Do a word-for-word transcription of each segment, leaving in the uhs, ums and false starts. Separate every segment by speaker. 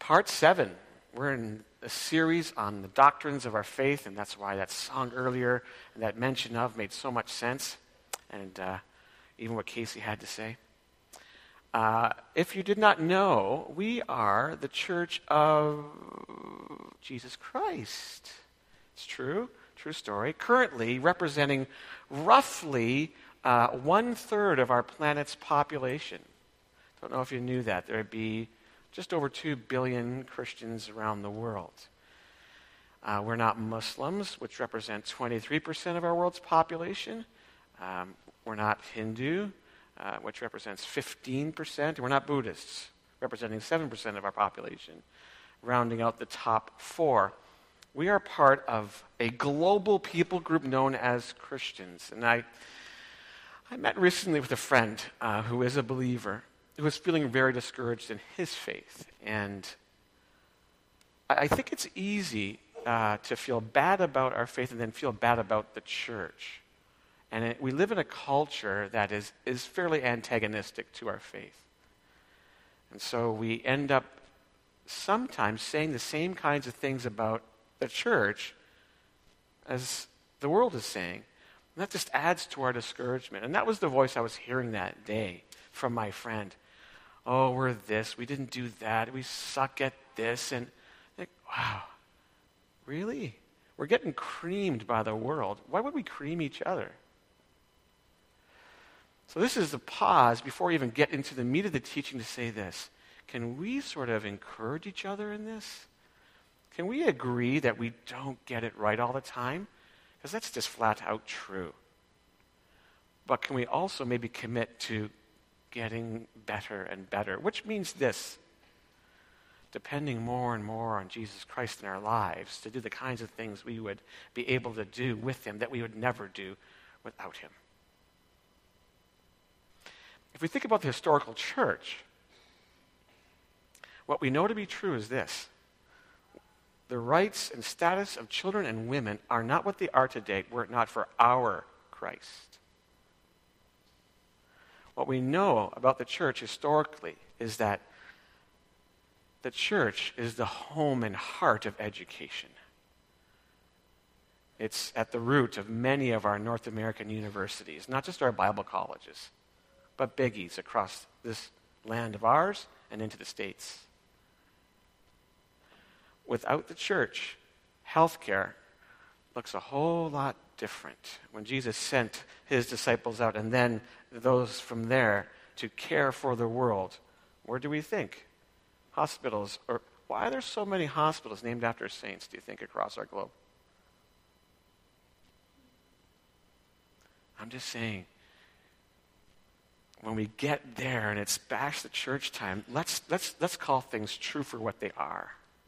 Speaker 1: Part seven. We're in a series on the doctrines of our faith, and that's why that song earlier and that mention of made so much sense, and uh, even what Casey had to say. Uh, if you did not know, we are the Church of Jesus Christ. It's true, true story. Currently representing roughly uh, one-third of our planet's population. Don't know if you knew that. There would be just over two billion Christians around the world. Uh, we're not Muslims, which represent twenty-three percent of our world's population. Um, we're not Hindu, uh, which represents fifteen percent. And we're not Buddhists, representing seven percent of our population, rounding out the top four. We are part of a global people group known as Christians. And I, I met recently with a friend uh, who is a believer, who was feeling very discouraged in his faith. And I, I think it's easy uh, to feel bad about our faith and then feel bad about the church. And it, we live in a culture that is, is fairly antagonistic to our faith. And so we end up sometimes saying the same kinds of things about the church as the world is saying. And that just adds to our discouragement. And that was the voice I was hearing that day from my friend. Oh, we're this, we didn't do that, we suck at this. And like, wow, really? We're getting creamed by the world. Why would we cream each other? So this is the pause before we even get into the meat of the teaching to say this. Can we sort of encourage each other in this? Can we agree that we don't get it right all the time? Because that's just flat out true. But can we also maybe commit to getting better and better, which means this: depending more and more on Jesus Christ in our lives to do the kinds of things we would be able to do with him that we would never do without him. If we think about the historical church, what we know to be true is this: the rights and status of children and women are not what they are today were it not for our Christ. What we know about the church historically is that the church is the home and heart of education. It's at the root of many of our North American universities, not just our Bible colleges, but biggies across this land of ours and into the States. Without the church, healthcare looks a whole lot different. When Jesus sent his disciples out and then those from there to care for the world, where do we think? Hospitals. Or why are there so many hospitals named after saints, do you think, across our globe? I'm just saying, when we get there and it's back to church time, let's let's let's call things true for what they are.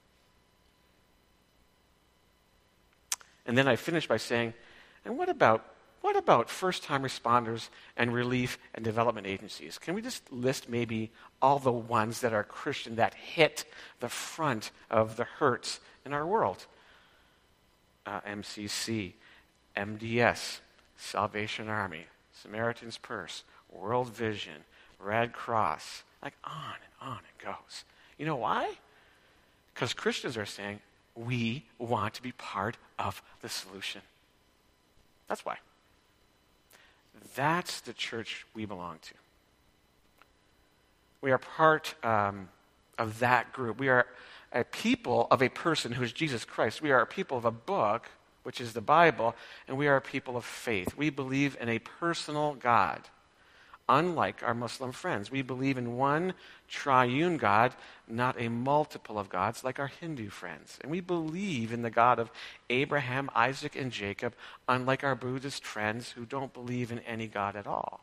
Speaker 1: And then I finish by saying, and what about what about first-time responders and relief and development agencies? Can we just list maybe all the ones that are Christian that hit the front of the hurts in our world? Uh, M C C, M D S, Salvation Army, Samaritan's Purse, World Vision, Red Cross, like on and on it goes. You know why? Because Christians are saying, we want to be part of the solution. That's why. That's the church we belong to. We are part um, of that group. We are a people of a person who is Jesus Christ. We are a people of a book, which is the Bible, and we are a people of faith. We believe in a personal God. Unlike our Muslim friends, we believe in one triune God, not a multiple of gods like our Hindu friends. And we believe in the God of Abraham, Isaac, and Jacob, unlike our Buddhist friends who don't believe in any God at all.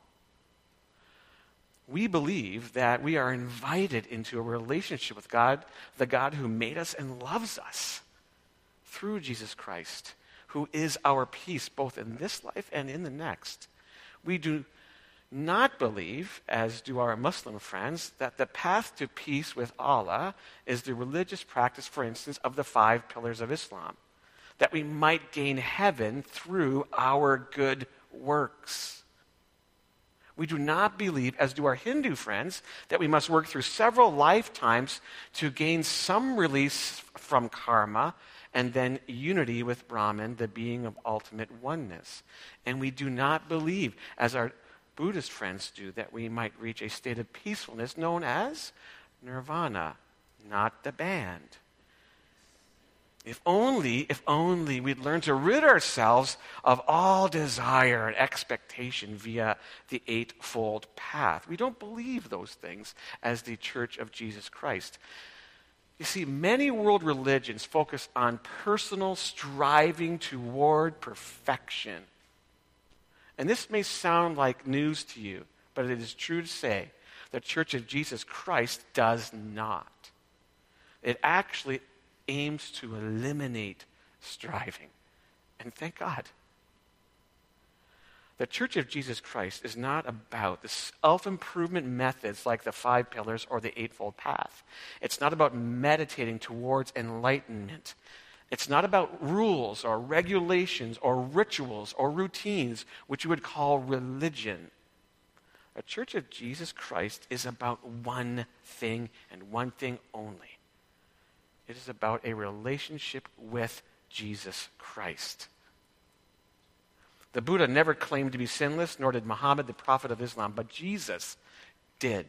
Speaker 1: We believe that we are invited into a relationship with God, the God who made us and loves us through Jesus Christ, who is our peace both in this life and in the next. We do not believe, as do our Muslim friends, that the path to peace with Allah is the religious practice, for instance, of the five pillars of Islam, that we might gain heaven through our good works. We do not believe, as do our Hindu friends, that we must work through several lifetimes to gain some release from karma and then unity with Brahman, the being of ultimate oneness. And we do not believe, as our Buddhist friends do, that we might reach a state of peacefulness known as nirvana, not the band. If only, if only we'd learn to rid ourselves of all desire and expectation via the Eightfold Path. We don't believe those things as the Church of Jesus Christ. You see, many world religions focus on personal striving toward perfection. And this may sound like news to you, but it is true to say the Church of Jesus Christ does not. It actually aims to eliminate striving. And thank God. The Church of Jesus Christ is not about the self-improvement methods like the five pillars or the Eightfold Path. It's not about meditating towards enlightenment. It's not about rules or regulations or rituals or routines, which you would call religion. The Church of Jesus Christ is about one thing and one thing only. It is about a relationship with Jesus Christ. The Buddha never claimed to be sinless, nor did Muhammad, the prophet of Islam, but Jesus did.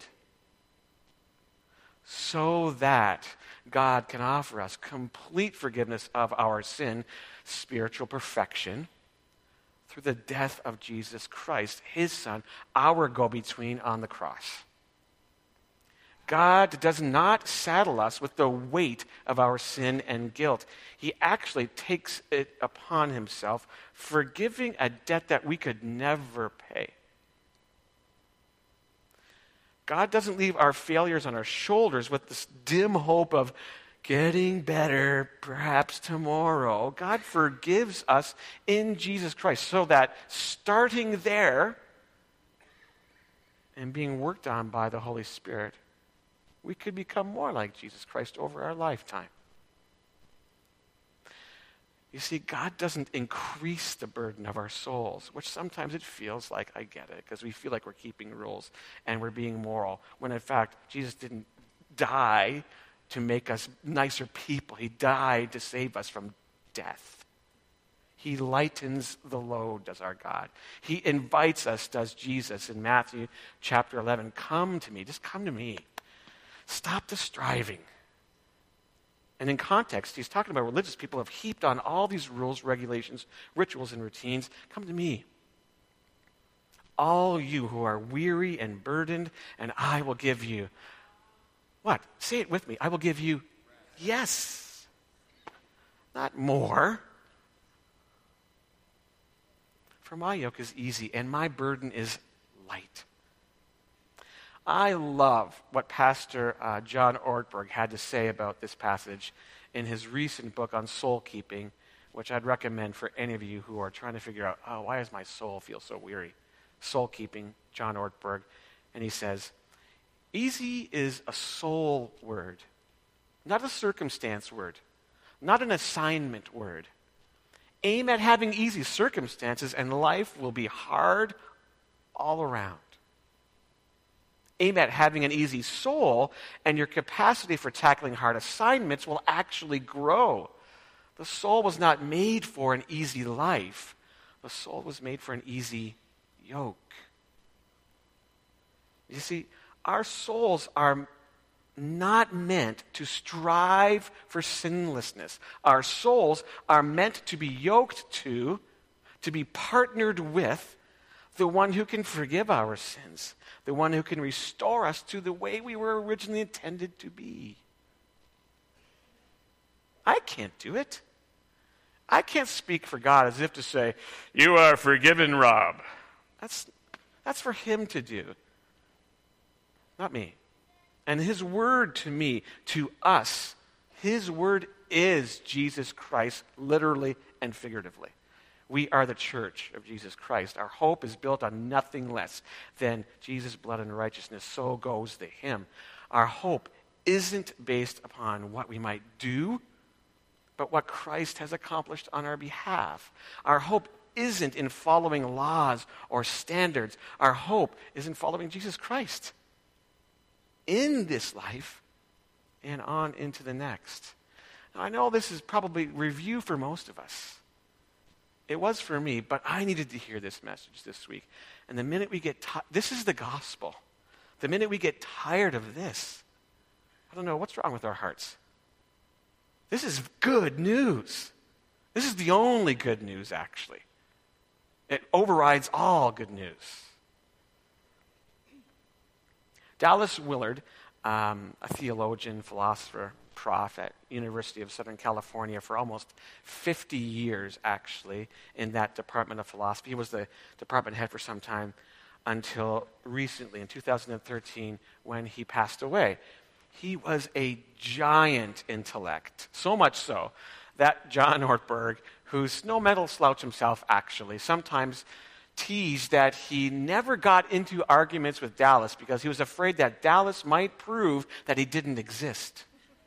Speaker 1: So that God can offer us complete forgiveness of our sin, spiritual perfection, through the death of Jesus Christ, his Son, our go-between on the cross. God does not saddle us with the weight of our sin and guilt. He actually takes it upon himself, forgiving a debt that we could never pay. God doesn't leave our failures on our shoulders with this dim hope of getting better perhaps tomorrow. God forgives us in Jesus Christ so that starting there and being worked on by the Holy Spirit, we could become more like Jesus Christ over our lifetime. You see, God doesn't increase the burden of our souls, which sometimes it feels like, I get it, because we feel like we're keeping rules and we're being moral, when in fact, Jesus didn't die to make us nicer people. He died to save us from death. He lightens the load, does our God. He invites us, does Jesus, in Matthew chapter eleven, come to me, just come to me. Stop the striving. And in context, he's talking about religious people who have heaped on all these rules, regulations, rituals, and routines. Come to me. All you who are weary and burdened, and I will give you. What? Say it with me. I will give you, yes. Not more. For my yoke is easy, and my burden is light. I love what Pastor uh, John Ortberg had to say about this passage in his recent book on soul keeping, which I'd recommend for any of you who are trying to figure out, oh, why does my soul feel so weary? Soul keeping, John Ortberg. And he says, easy is a soul word, not a circumstance word, not an assignment word. Aim at having easy circumstances and life will be hard all around. Aim at having an easy soul, and your capacity for tackling hard assignments will actually grow. The soul was not made for an easy life. The soul was made for an easy yoke. You see, our souls are not meant to strive for sinlessness. Our souls are meant to be yoked to, to be partnered with the one who can forgive our sins, the one who can restore us to the way we were originally intended to be. I can't do it. I can't speak for God as if to say, you are forgiven, Rob. That's, that's for him to do, not me. And his word to me, to us, his word is Jesus Christ, literally and figuratively. We are the church of Jesus Christ. Our hope is built on nothing less than Jesus' blood and righteousness. So goes the hymn. Our hope isn't based upon what we might do, but what Christ has accomplished on our behalf. Our hope isn't in following laws or standards. Our hope is in following Jesus Christ in this life and on into the next. Now, I know this is probably review for most of us. It was for me, but I needed to hear this message this week. And the minute we get tired, this is the gospel. The minute we get tired of this, I don't know, what's wrong with our hearts? This is good news. This is the only good news, actually. It overrides all good news. Dallas Willard, um, a theologian, philosopher, prof at University of Southern California for almost fifty years, actually, in that department of philosophy. He was the department head for some time until recently, in two thousand thirteen, when he passed away. He was a giant intellect, so much so that John Ortberg, who's no mental slouch himself, actually, sometimes teased that he never got into arguments with Dallas because he was afraid that Dallas might prove that he didn't exist.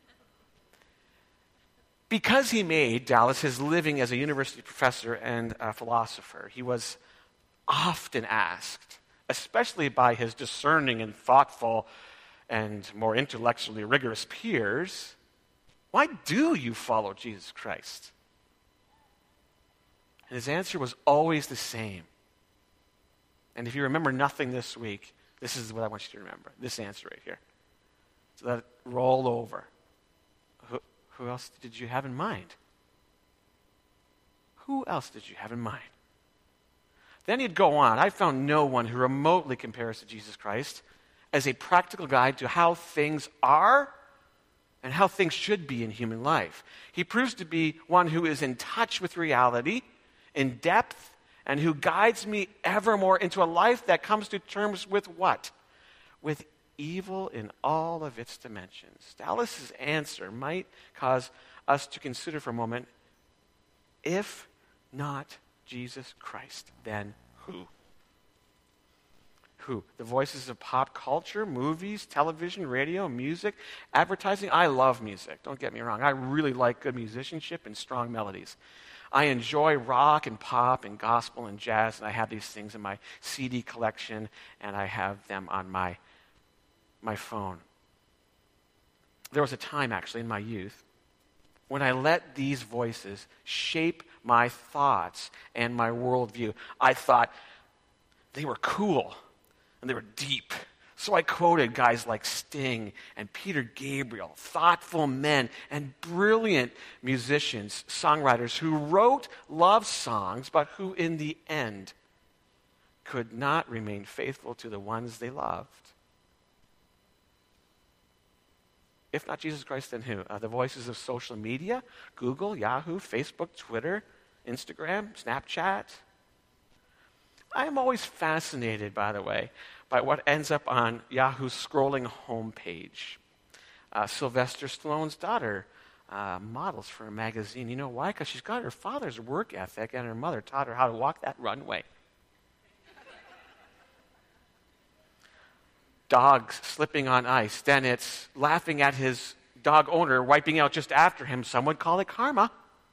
Speaker 1: Because he made Dallas his living as a university professor and a philosopher, he was often asked, especially by his discerning and thoughtful and more intellectually rigorous peers, why do you follow Jesus Christ? And his answer was always the same. And if you remember nothing this week, this is what I want you to remember, this answer right here. So let it roll over. Who, who else did you have in mind? Who else did you have in mind? Then he'd go on. I found no one who remotely compares to Jesus Christ as a practical guide to how things are and how things should be in human life. He proves to be one who is in touch with reality, in depth, and who guides me ever more into a life that comes to terms with what? With evil in all of its dimensions. Dallas's answer might cause us to consider for a moment, if not Jesus Christ, then who? Who? The voices of pop culture, movies, television, radio, music, advertising. I love music, don't get me wrong. I really like good musicianship and strong melodies. I enjoy rock and pop and gospel and jazz, and I have these things in my C D collection, and I have them on my, my phone. There was a time, actually, in my youth when I let these voices shape my thoughts and my worldview. I thought they were cool and they were deep. So I quoted guys like Sting and Peter Gabriel, thoughtful men and brilliant musicians, songwriters who wrote love songs, but who in the end could not remain faithful to the ones they loved. If not Jesus Christ, then who? Uh, the voices of social media, Google, Yahoo, Facebook, Twitter, Instagram, Snapchat. I am always fascinated, by the way, by what ends up on Yahoo's scrolling homepage. Uh, Sylvester Stallone's daughter uh, models for a magazine. You know why? Because she's got her father's work ethic, and her mother taught her how to walk that runway. Dogs slipping on ice. Then it's laughing at his dog owner wiping out just after him. Some would call it karma.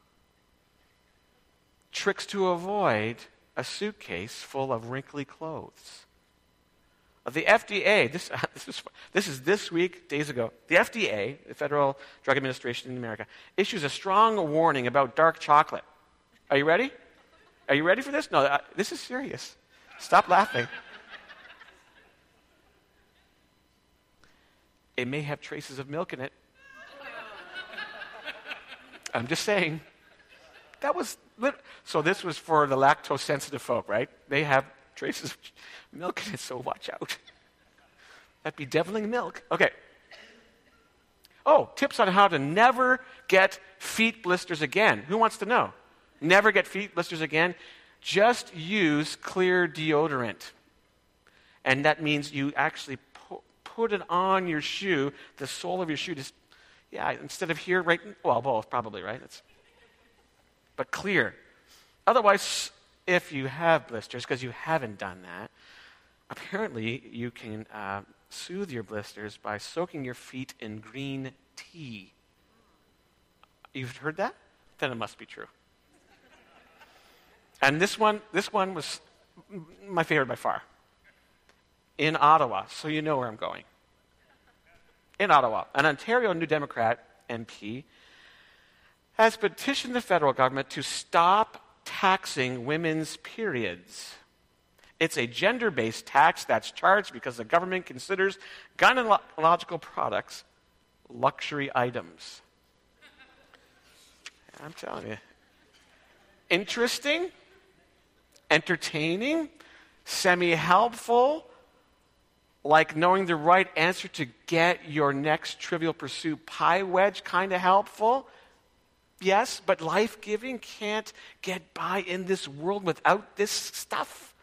Speaker 1: Tricks to avoid a suitcase full of wrinkly clothes. The F D A, this, this, is, this is this week, days ago, the F D A, the Federal Drug Administration in America, issues a strong warning about dark chocolate. Are you ready? Are you ready for this? No, uh, this is serious. Stop laughing. It may have traces of milk in it. I'm just saying. That was, lit- so this was for the lactose-sensitive folk, right? They have traces of milk in it, so watch out. That'd be deviling milk. Okay. Oh, tips on how to never get feet blisters again. Who wants to know? Never get feet blisters again. Just use clear deodorant. And that means you actually pu- put it on your shoe, the sole of your shoe. Just, yeah, instead of here, right? Well, both probably, right? It's, but clear. Otherwise, if you have blisters, because you haven't done that, apparently you can uh, soothe your blisters by soaking your feet in green tea. You've heard that? Then it must be true. And this one, this one was my favorite by far. In Ottawa, so you know where I'm going. In Ottawa, an Ontario New Democrat M P has petitioned the federal government to stop taxing women's periods. It's a gender-based tax that's charged because the government considers gynecological products luxury items. I'm telling you. Interesting, entertaining, semi-helpful, like knowing the right answer to get your next Trivial Pursuit pie wedge kind of helpful. Yes, but life-giving can't get by in this world without this stuff.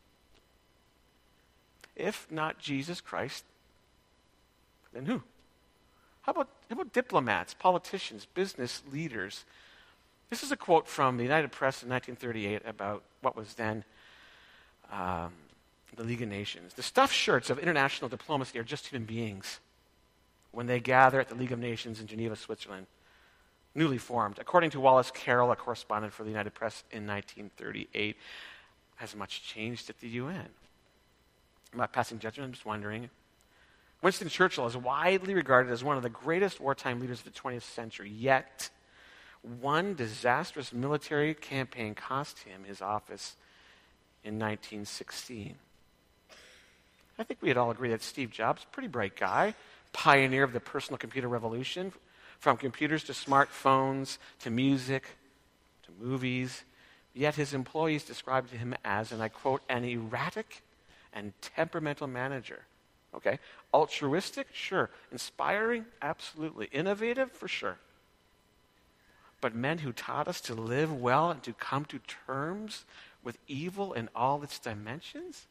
Speaker 1: If not Jesus Christ, then who? How about, how about diplomats, politicians, business leaders? This is a quote from the United Press in nineteen thirty-eight about what was then um, the League of Nations. The stuffed shirts of international diplomacy are just human beings when they gather at the League of Nations in Geneva, Switzerland, newly formed. According to Wallace Carroll, a correspondent for the United Press in nineteen thirty-eight, has much changed at the U N? I'm not passing judgment, I'm just wondering. Winston Churchill is widely regarded as one of the greatest wartime leaders of the twentieth century, yet one disastrous military campaign cost him his office in nineteen sixteen. I think we'd all agree that Steve Jobs, pretty bright guy, pioneer of the personal computer revolution, from computers to smartphones to music to movies, yet his employees described him as, and I quote, an erratic and temperamental manager. Okay, altruistic? Sure. Inspiring? Absolutely. Innovative? For sure. But men who taught us to live well and to come to terms with evil in all its dimensions?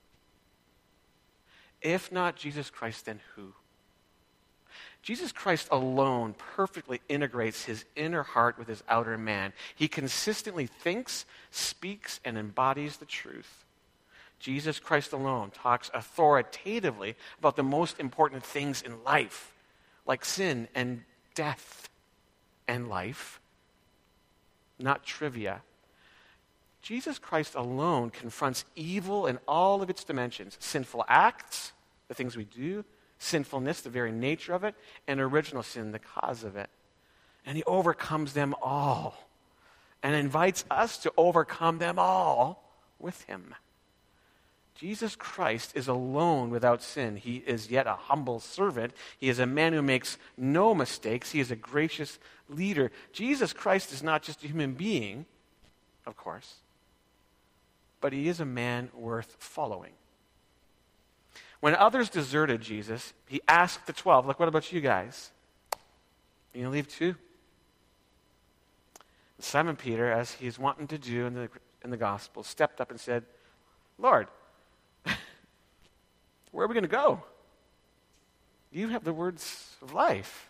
Speaker 1: If not Jesus Christ, then who? Jesus Christ alone perfectly integrates his inner heart with his outer man. He consistently thinks, speaks, and embodies the truth. Jesus Christ alone talks authoritatively about the most important things in life, like sin and death and life, not trivia. Jesus Christ alone confronts evil in all of its dimensions, sinful acts, the things we do, sinfulness, the very nature of it, and original sin, the cause of it. And he overcomes them all and invites us to overcome them all with him. Jesus Christ is alone without sin. He is yet a humble servant. He is a man who makes no mistakes. He is a gracious leader. Jesus Christ is not just a human being, of course, but he is a man worth following. When others deserted Jesus, he asked the twelve, look, what about you guys? Are you going to leave too? Simon Peter, as he's wanting to do in the, in the gospel, stepped up and said, Lord, where are we going to go? You have the words of life.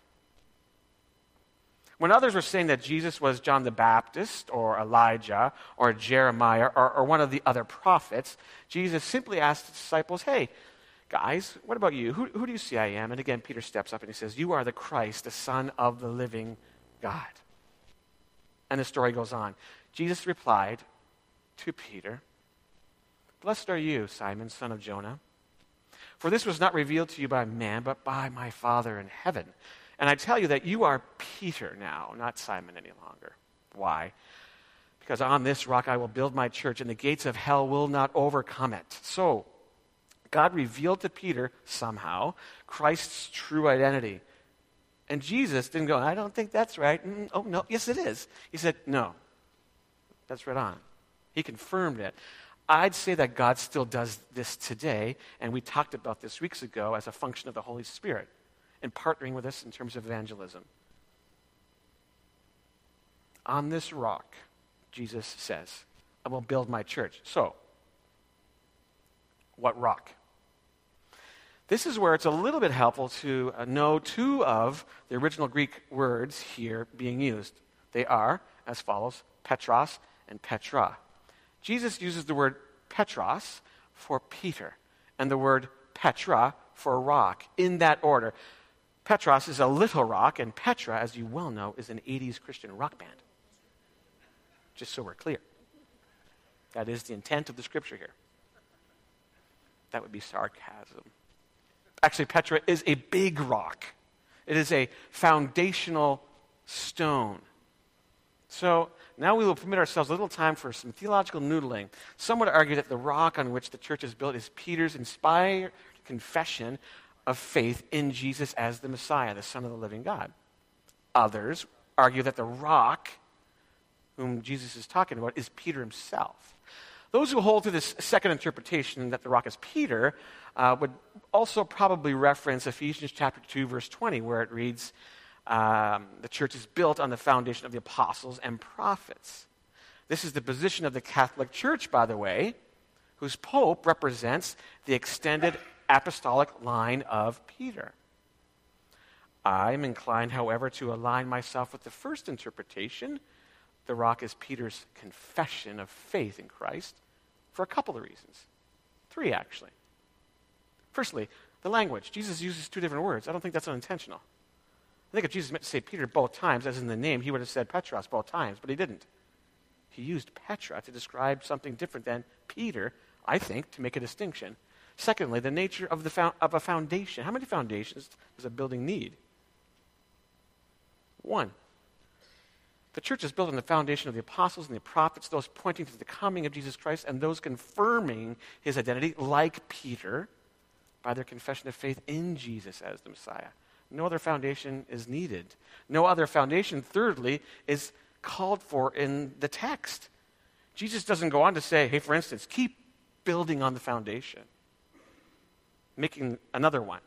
Speaker 1: When others were saying that Jesus was John the Baptist or Elijah or Jeremiah or, or one of the other prophets, Jesus simply asked the disciples, hey, guys, what about you? Who, who do you see I am? And again, Peter steps up and he says, you are the Christ, the Son of the living God. And the story goes on. Jesus replied to Peter, blessed are you, Simon, son of Jonah, for this was not revealed to you by man, but by my Father in heaven. And I tell you that you are Peter now, not Simon any longer. Why? Because on this rock I will build my church, and the gates of hell will not overcome it. So, God revealed to Peter, somehow, Christ's true identity. And Jesus didn't go, I don't think that's right. Mm, oh, no, yes it is. He said, no, that's right on. He confirmed it. I'd say that God still does this today, and we talked about this weeks ago as a function of the Holy Spirit in partnering with us in terms of evangelism. On this rock, Jesus says, I will build my church. So, what rock? This is where it's a little bit helpful to uh, know two of the original Greek words here being used. They are, as follows, Petros and Petra. Jesus uses the word Petros for Peter and the word Petra for rock in that order. Petros is a little rock, and Petra, as you well know, is an eighties Christian rock band. Just so we're clear. That is the intent of the scripture here. That would be sarcasm. Actually, Petra is a big rock. It is a foundational stone. So now we will permit ourselves a little time for some theological noodling. Some would argue that the rock on which the church is built is Peter's inspired confession of faith in Jesus as the Messiah, the Son of the living God. Others argue that the rock whom Jesus is talking about is Peter himself. Those who hold to this second interpretation, that the rock is Peter, uh, would also probably reference Ephesians chapter two, verse twenty, where it reads, um, the church is built on the foundation of the apostles and prophets. This is the position of the Catholic Church, by the way, whose pope represents the extended apostolic line of Peter. I'm inclined, however, to align myself with the first interpretation. The rock is Peter's confession of faith in Christ for a couple of reasons. Three, actually. Firstly, the language. Jesus uses two different words. I don't think that's unintentional. I think if Jesus meant to say Peter both times, as in the name, he would have said Petros both times, but he didn't. He used Petra to describe something different than Peter, I think, to make a distinction. Secondly, the nature of, the fo- of a foundation. How many foundations does a building need? One. The church is built on the foundation of the apostles and the prophets, those pointing to the coming of Jesus Christ and those confirming his identity, like Peter, by their confession of faith in Jesus as the Messiah. No other foundation is needed. No other foundation, thirdly, is called for in the text. Jesus doesn't go on to say, hey, for instance, keep building on the foundation, making another one.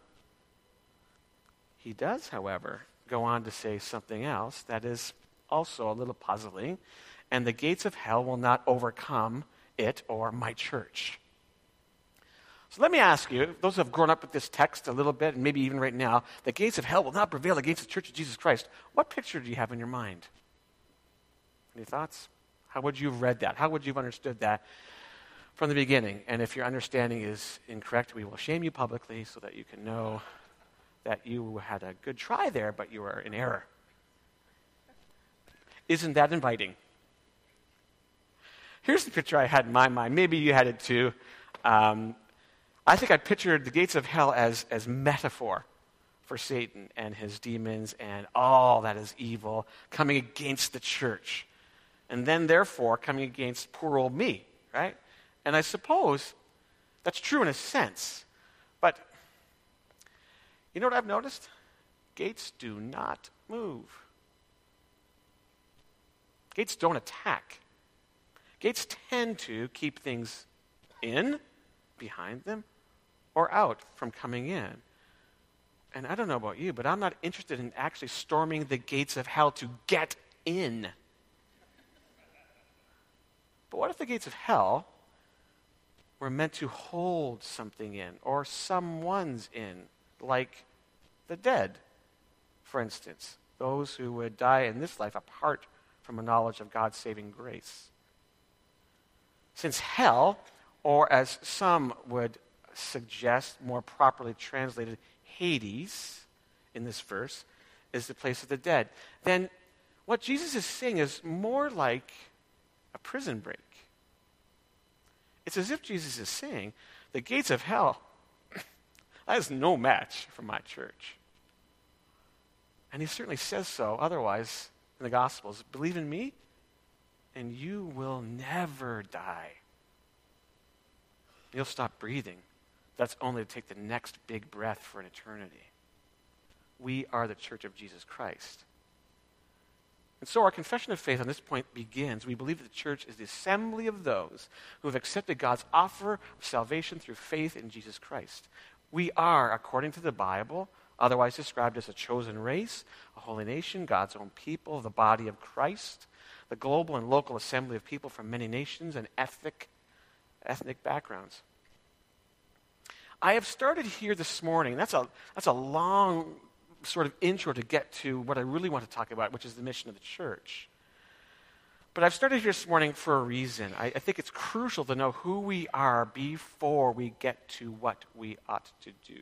Speaker 1: He does, however, go on to say something else that is also a little puzzling, and the gates of hell will not overcome it or my church. So let me ask you, those who have grown up with this text a little bit, and maybe even right now, the gates of hell will not prevail against the church of Jesus Christ. What picture do you have in your mind? Any thoughts? How would you have read that? How would you have understood that from the beginning? And if your understanding is incorrect, we will shame you publicly so that you can know that you had a good try there, but you were in error. Isn't that inviting? Here's the picture I had in my mind. Maybe you had it too. Um, I think I pictured the gates of hell as, as metaphor for Satan and his demons and all that is evil coming against the church. And then, therefore, coming against poor old me, right? And I suppose that's true in a sense. But you know what I've noticed? Gates do not move. Gates don't attack. Gates tend to keep things in, behind them, or out from coming in. And I don't know about you, but I'm not interested in actually storming the gates of hell to get in. But what if the gates of hell were meant to hold something in, or someone's in, like the dead, for instance, those who would die in this life apart from a knowledge of God's saving grace? Since hell, or as some would suggest, more properly translated, Hades, in this verse, is the place of the dead, then what Jesus is saying is more like a prison break. It's as if Jesus is saying, the gates of hell, that is no match for my church. And he certainly says so, otherwise, in the Gospels, believe in me, and you will never die. You'll stop breathing. That's only to take the next big breath for an eternity. We are the church of Jesus Christ. And so our confession of faith on this point begins. We believe that the church is the assembly of those who have accepted God's offer of salvation through faith in Jesus Christ. We are, according to the Bible, otherwise described as a chosen race, a holy nation, God's own people, the body of Christ, the global and local assembly of people from many nations and ethnic, ethnic backgrounds. I have started here this morning. That's a, that's a long sort of intro to get to what I really want to talk about, which is the mission of the church. But I've started here this morning for a reason. I, I think it's crucial to know who we are before we get to what we ought to do.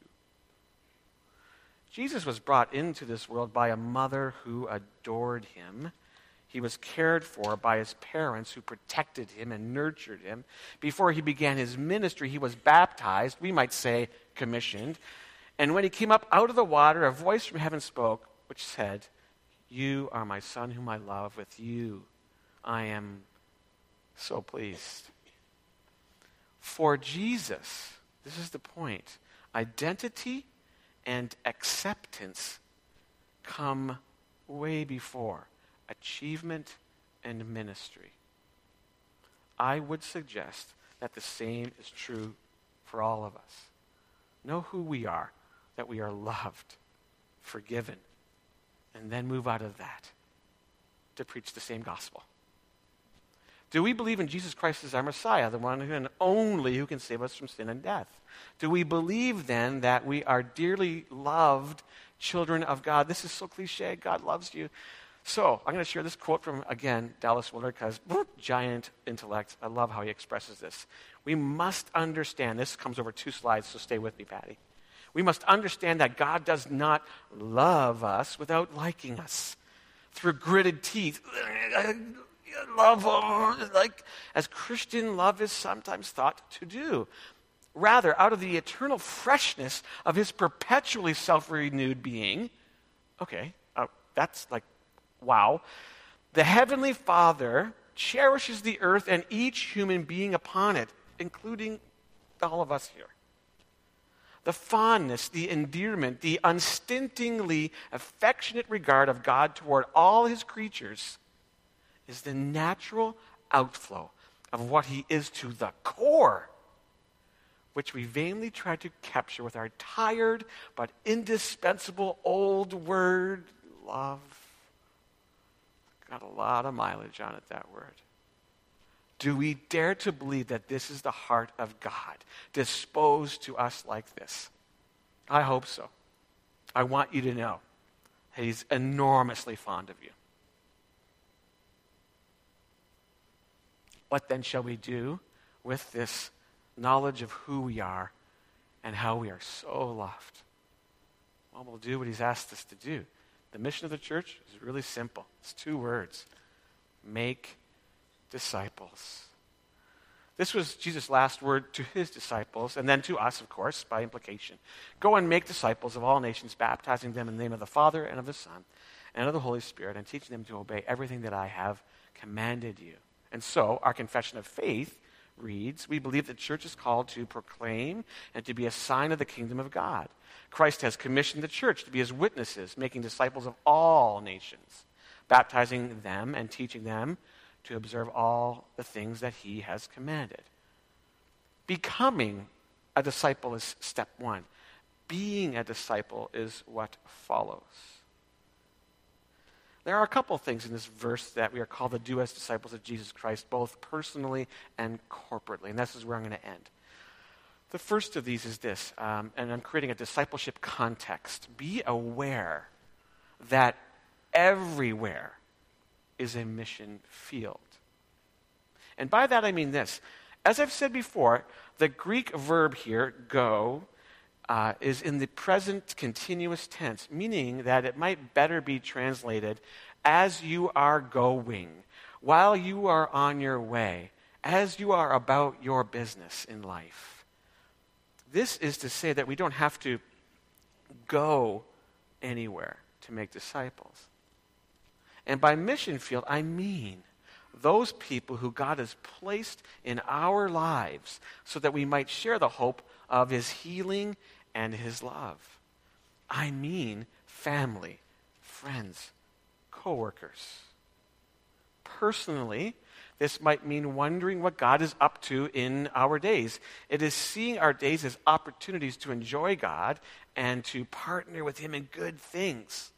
Speaker 1: Jesus was brought into this world by a mother who adored him. He was cared for by his parents who protected him and nurtured him. Before he began his ministry, he was baptized, we might say commissioned. And when he came up out of the water, a voice from heaven spoke, which said, "You are my son whom I love. With you I am so pleased." For Jesus, this is the point, identity and acceptance come way before achievement and ministry. I would suggest that the same is true for all of us. Know who we are, that we are loved, forgiven, and then move out of that to preach the same gospel. Do we believe in Jesus Christ as our Messiah, the one who and only who can save us from sin and death? Do we believe then that we are dearly loved children of God? This is so cliche. God loves you. So I'm going to share this quote from, again, Dallas Willard, because giant intellect. I love how he expresses this. We must understand, this comes over two slides, so stay with me, Patty. We must understand that God does not love us without liking us. Through gritted teeth, love, like as Christian love is sometimes thought to do. Rather, out of the eternal freshness of his perpetually self-renewed being, okay, uh, that's like, wow. The Heavenly Father cherishes the earth and each human being upon it, including all of us here. The fondness, the endearment, the unstintingly affectionate regard of God toward all his creatures is the natural outflow of what he is to the core, which we vainly try to capture with our tired but indispensable old word, love. Got a lot of mileage on it, that word. Do we dare to believe that this is the heart of God, disposed to us like this? I hope so. I want you to know that he's enormously fond of you. What then shall we do with this knowledge of who we are and how we are so loved? Well, we'll do what he's asked us to do. The mission of the church is really simple. It's two words. Make disciples. This was Jesus' last word to his disciples, and then to us, of course, by implication. Go and make disciples of all nations, baptizing them in the name of the Father and of the Son and of the Holy Spirit, and teaching them to obey everything that I have commanded you. And so, our confession of faith reads, we believe the church is called to proclaim and to be a sign of the kingdom of God. Christ has commissioned the church to be his witnesses, making disciples of all nations, baptizing them and teaching them to observe all the things that he has commanded. Becoming a disciple is step one. Being a disciple is what follows. There are a couple things in this verse that we are called to do as disciples of Jesus Christ, both personally and corporately. And this is where I'm going to end. The first of these is this, um, and I'm creating a discipleship context. Be aware that everywhere is a mission field. And by that I mean this. As I've said before, the Greek verb here, go, uh, is in the present continuous tense, meaning that it might better be translated as you are going, while you are on your way, as you are about your business in life. This is to say that we don't have to go anywhere to make disciples. And by mission field, I mean those people who God has placed in our lives so that we might share the hope of his healing and his love. I mean family, friends, co-workers. Personally, this might mean wondering what God is up to in our days. It is seeing our days as opportunities to enjoy God and to partner with him in good things.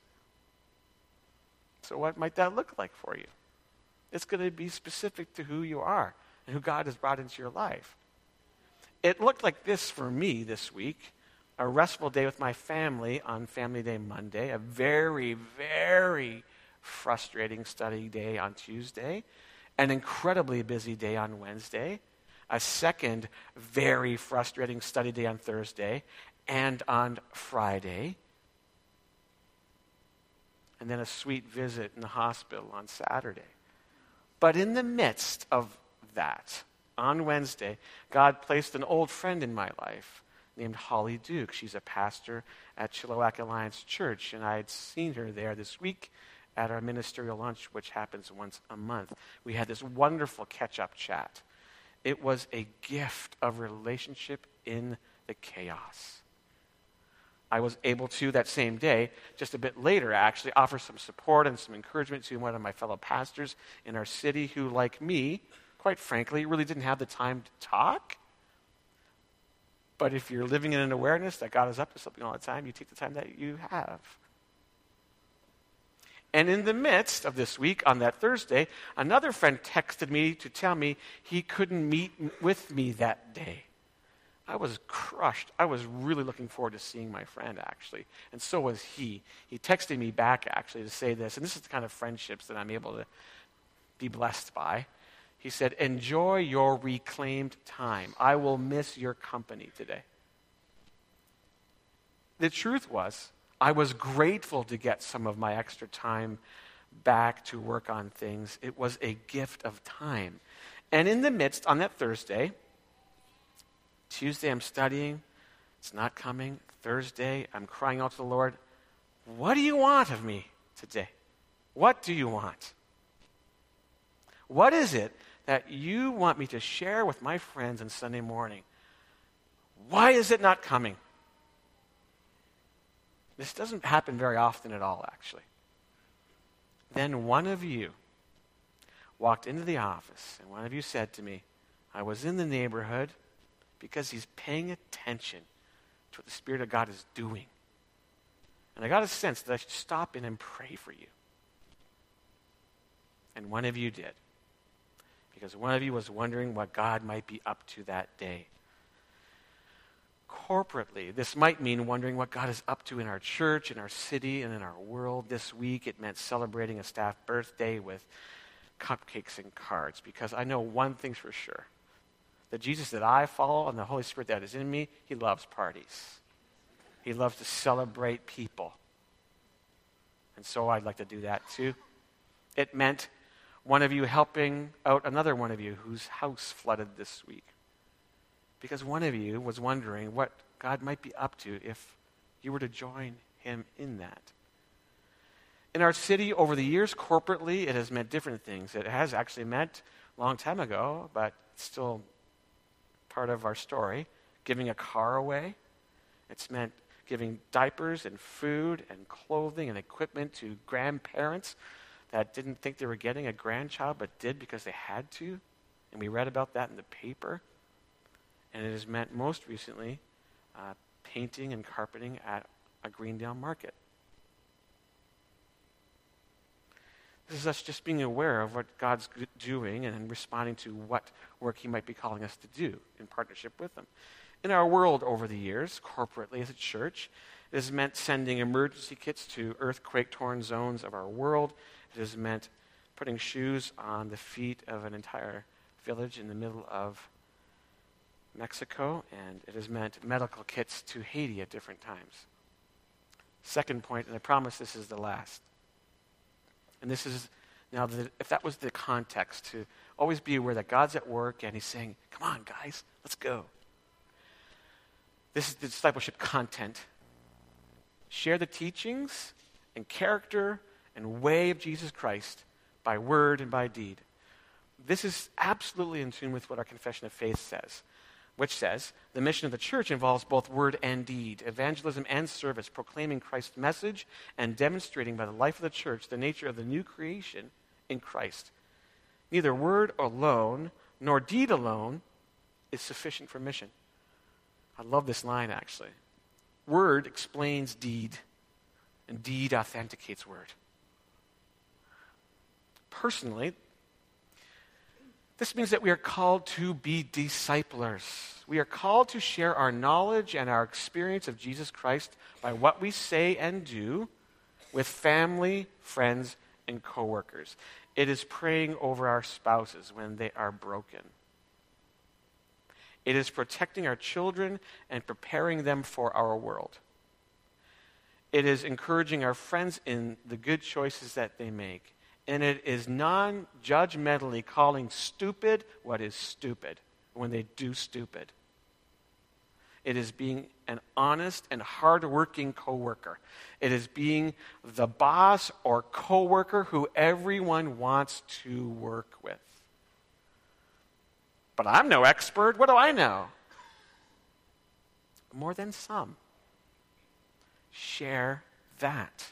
Speaker 1: So what might that look like for you? It's going to be specific to who you are and who God has brought into your life. It looked like this for me this week. A restful day with my family on Family Day Monday. A very, very frustrating study day on Tuesday. An incredibly busy day on Wednesday. A second very frustrating study day on Thursday. And on Friday. and then a sweet visit in the hospital on Saturday. But in the midst of that, on Wednesday, God placed an old friend in my life named Holly Duke. She's a pastor at Chilliwack Alliance Church, and I had seen her there this week at our ministerial lunch, which happens once a month. We had this wonderful catch-up chat. It was a gift of relationship in the chaos. I was able to, that same day, just a bit later actually, offer some support and some encouragement to one of my fellow pastors in our city who, like me, quite frankly, really didn't have the time to talk. But if you're living in an awareness that God is up to something all the time, you take the time that you have. And in the midst of this week, on that Thursday, another friend texted me to tell me he couldn't meet with me that day. I was crushed. I was really looking forward to seeing my friend, actually. And so was he. He texted me back, actually, to say this. And this is the kind of friendships that I'm able to be blessed by. He said, "Enjoy your reclaimed time. I will miss your company today." The truth was, I was grateful to get some of my extra time back to work on things. It was a gift of time. And in the midst, on that Thursday, Tuesday I'm studying, it's not coming. Thursday, I'm crying out to the Lord, "What do you want of me today? What do you want? What is it that you want me to share with my friends on Sunday morning? Why is it not coming?" This doesn't happen very often at all, actually. Then one of you walked into the office, and one of you said to me, "I was in the neighborhood because he's paying attention to what the Spirit of God is doing. And I got a sense that I should stop in and pray for you." And one of you did. Because one of you was wondering what God might be up to that day. Corporately, this might mean wondering what God is up to in our church, in our city, and in our world. This week, it meant celebrating a staff birthday with cupcakes and cards. Because I know one thing's for sure. The Jesus that I follow and the Holy Spirit that is in me, he loves parties. He loves to celebrate people. And so I'd like to do that too. It meant one of you helping out another one of you whose house flooded this week. Because one of you was wondering what God might be up to if you were to join him in that. In our city, over the years, corporately, it has meant different things. It has actually meant, a long time ago, but it's still part of our story, giving a car away. It's meant giving diapers and food and clothing and equipment to grandparents that didn't think they were getting a grandchild but did because they had to. And we read about that in the paper. And it has meant most recently uh, painting and carpeting at a Greendale market. This is us just being aware of what God's doing and responding to what work he might be calling us to do in partnership with him. In our world over the years, corporately as a church, it has meant sending emergency kits to earthquake-torn zones of our world. It has meant putting shoes on the feet of an entire village in the middle of Mexico, and it has meant medical kits to Haiti at different times. Second point, and I promise this is the last. And this is, now, the, if that was the context, to always be aware that God's at work and he's saying, "Come on, guys, let's go." This is the discipleship content. Share the teachings and character and way of Jesus Christ by word and by deed. This is absolutely in tune with what our confession of faith says, which says, the mission of the church involves both word and deed, evangelism and service, proclaiming Christ's message and demonstrating by the life of the church the nature of the new creation in Christ. Neither word alone nor deed alone is sufficient for mission. I love this line, actually. Word explains deed, and deed authenticates word. Personally, this means that we are called to be disciplers. We are called to share our knowledge and our experience of Jesus Christ by what we say and do with family, friends, and coworkers. It is praying over our spouses when they are broken. It is protecting our children and preparing them for our world. It is encouraging our friends in the good choices that they make. And it is non-judgmentally calling stupid what is stupid when they do stupid. It is being an honest and hardworking coworker. It is being the boss or coworker who everyone wants to work with. But I'm no expert. What do I know? More than some. Share that.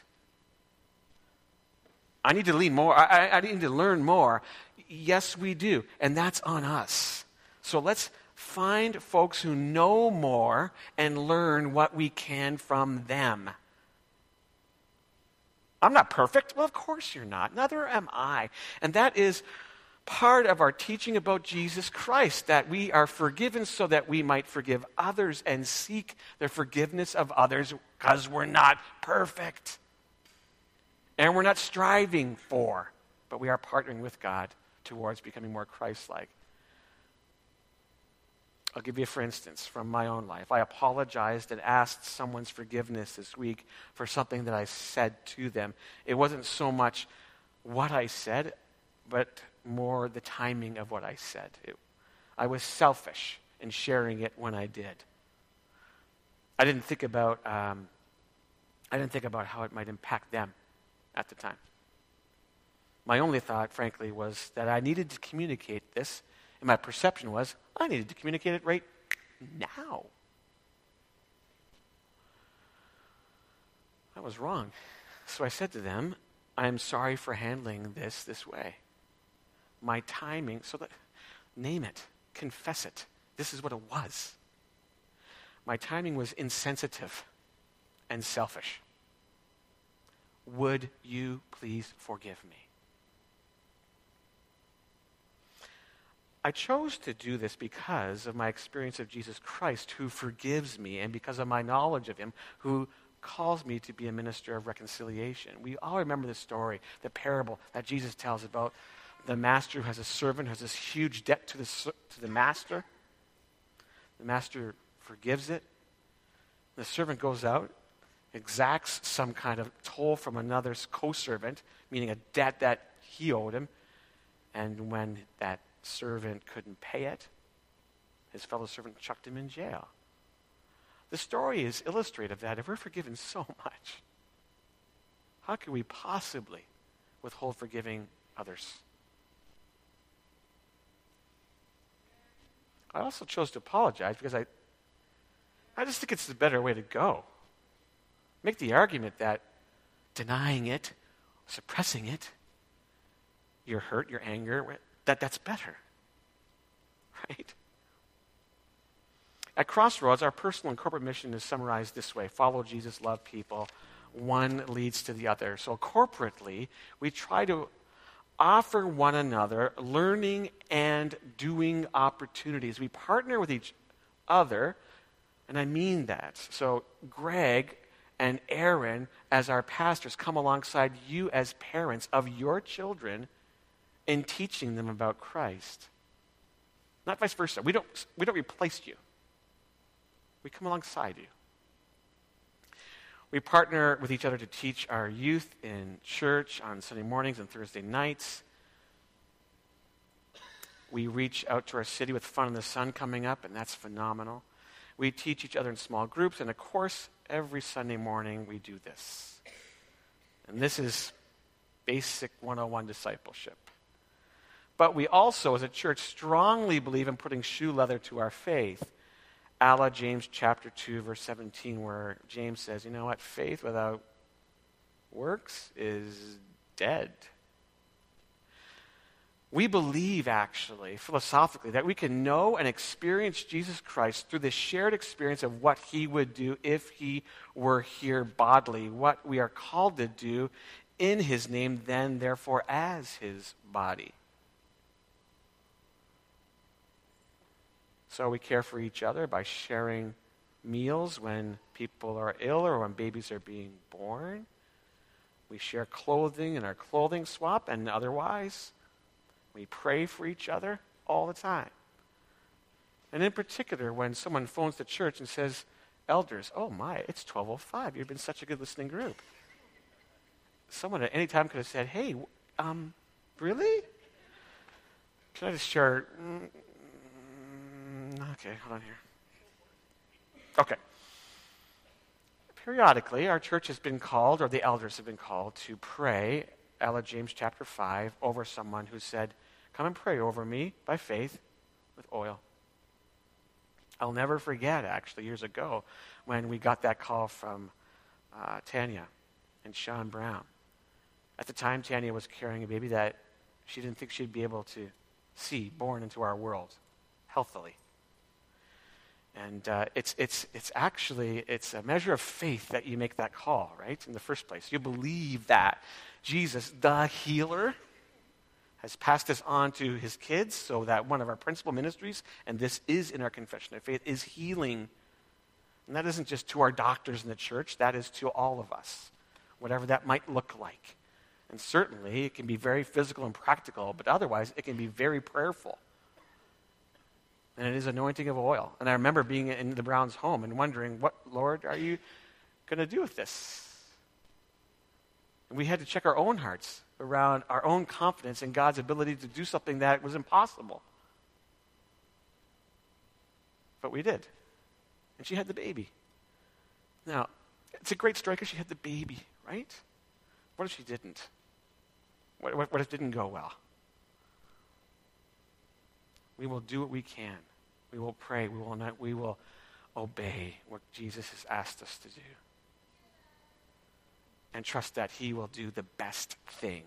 Speaker 1: I need to lean more. I, I need to learn more. Yes, we do. And that's on us. So let's find folks who know more and learn what we can from them. I'm not perfect. Well, of course you're not. Neither am I. And that is part of our teaching about Jesus Christ, that we are forgiven so that we might forgive others and seek the forgiveness of others because we're not perfect. And we're not striving for, but we are partnering with God towards becoming more Christ-like. I'll give you, for instance, from my own life. I apologized and asked someone's forgiveness this week for something that I said to them. It wasn't so much what I said, but more the timing of what I said. It, I was selfish in sharing it when I did. I didn't think about um, I didn't think about how it might impact them at the time. My only thought, frankly, was that I needed to communicate this, and my perception was I needed to communicate it right now. I was wrong. So I said to them, I am sorry for handling this this way. My timing, so that, name it, confess it. This is what it was. My timing was insensitive and selfish. Would you please forgive me? I chose to do this because of my experience of Jesus Christ, who forgives me, and because of my knowledge of him, who calls me to be a minister of reconciliation. We all remember the story, the parable that Jesus tells about the master who has a servant who has this huge debt to the, to the master. The master forgives it. The servant goes out, exacts some kind of toll from another co-servant, meaning a debt that he owed him, and when that servant couldn't pay it, his fellow servant chucked him in jail. The story is illustrative that if we're forgiven so much, how could we possibly withhold forgiving others? I also chose to apologize because I, I just think it's the better way to go. Make the argument that denying it, suppressing it, your hurt, your anger, that that's better, right? At Crossroads, our personal and corporate mission is summarized this way: follow Jesus, love people. One leads to the other. So corporately, we try to offer one another learning and doing opportunities. We partner with each other, and I mean that. So Greg and Aaron, as our pastors, come alongside you as parents of your children in teaching them about Christ. Not vice versa. We don't, we don't replace you. We come alongside you. We partner with each other to teach our youth in church on Sunday mornings and Thursday nights. We reach out to our city with Fun in the Sun coming up, and that's phenomenal. We teach each other in small groups, and of course, every Sunday morning we do this. And this is basic one oh one discipleship. But we also, as a church, strongly believe in putting shoe leather to our faith, a la James chapter two, verse seventeen, where James says, you know what, faith without works is dead. We believe, actually, philosophically, that we can know and experience Jesus Christ through the shared experience of what he would do if he were here bodily, what we are called to do in his name, then, therefore, as his body. So we care for each other by sharing meals when people are ill or when babies are being born. We share clothing in our clothing swap and otherwise. We pray for each other all the time. And in particular, when someone phones the church and says, elders. Oh my, it's twelve oh five. You've been such a good listening group. Someone at any time could have said, hey, um, really? Can I just share? Mm, okay, hold on here. Okay. Periodically, our church has been called, or the elders have been called, to pray, Ella James chapter five, over someone who said, come and pray over me by faith with oil. I'll never forget, actually, years ago, when we got that call from uh, Tanya and Sean Brown. At the time, Tanya was carrying a baby that she didn't think she'd be able to see born into our world healthily. And uh, it's it's it's actually, it's a measure of faith that you make that call, right, in the first place. You believe that Jesus, the healer, has passed this on to his kids, so that one of our principal ministries, and this is in our confession of faith, is healing. And that isn't just to our doctors in the church, that is to all of us, whatever that might look like. And certainly it can be very physical and practical, but otherwise it can be very prayerful. And it is anointing of oil. And I remember being in the Browns' home and wondering, what, Lord, are you going to do with this? And we had to check our own hearts around our own confidence in God's ability to do something that was impossible. But we did. And she had the baby. Now, it's a great story because she had the baby, right? What if she didn't? What, what, what if it didn't go well? We will do what we can. We will pray. We will not, we will obey what Jesus has asked us to do. And trust that he will do the best thing.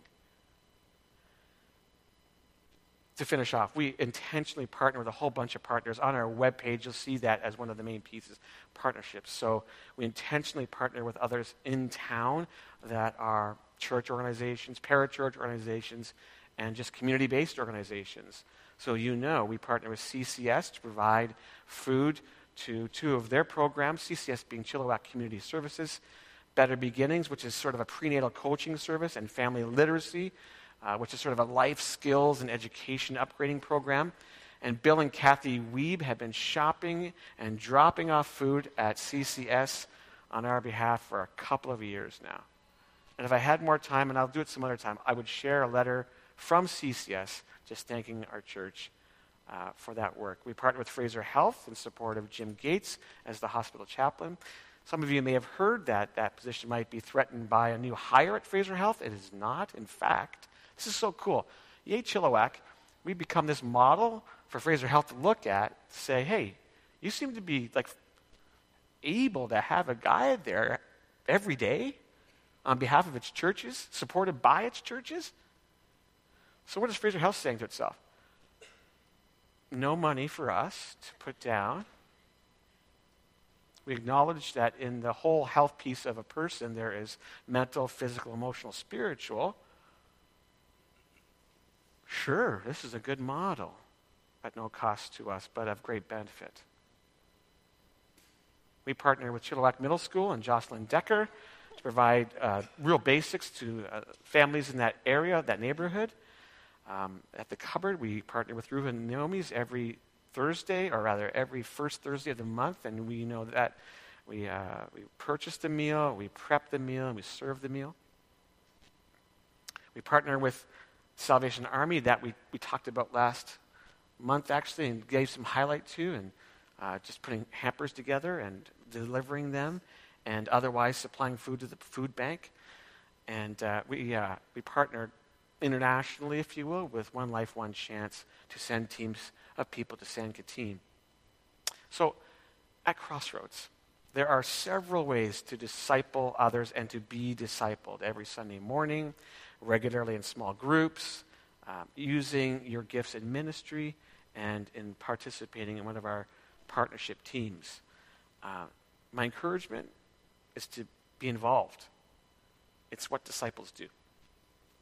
Speaker 1: To finish off, we intentionally partner with a whole bunch of partners. On our webpage, you'll see that as one of the main pieces, partnerships. So we intentionally partner with others in town that are church organizations, parachurch organizations, and just community-based organizations. So you know, we partner with C C S to provide food to two of their programs, C C S being Chilliwack Community Services, Better Beginnings, which is sort of a prenatal coaching service, and Family Literacy, uh, which is sort of a life skills and education upgrading program. And Bill and Kathy Weeb have been shopping and dropping off food at C C S on our behalf for a couple of years now. And if I had more time, and I'll do it some other time, I would share a letter from C C S just thanking our church uh, for that work. We partner with Fraser Health in support of Jim Gates as the hospital chaplain. Some of you may have heard that that position might be threatened by a new hire at Fraser Health. It is not. In fact, this is so cool. Yay, Chilliwack, we become this model for Fraser Health to look at, to say, hey, you seem to be like able to have a guy there every day on behalf of its churches, supported by its churches. So what is Fraser Health saying to itself? No money for us to put down. We acknowledge that in the whole health piece of a person, there is mental, physical, emotional, spiritual. Sure, this is a good model at no cost to us, but of great benefit. We partner with Chilliwack Middle School and Jocelyn Decker to provide uh, real basics to uh, families in that area, that neighborhood. Um, at the cupboard, we partner with Reuven and Naomi's every Thursday, or rather every first Thursday of the month, and we know that we uh, we purchase the meal, we prep the meal, and we serve the meal. We partner with Salvation Army that we, we talked about last month, actually, and gave some highlight to, and uh, just putting hampers together and delivering them, and otherwise supplying food to the food bank. And uh, we uh, we partnered internationally, if you will, with One Life, One Chance to send teams of people to San Quintin. So at Crossroads, there are several ways to disciple others and to be discipled every Sunday morning, regularly in small groups, um, using your gifts in ministry, and in participating in one of our partnership teams. Uh, my encouragement is to be involved. It's what disciples do.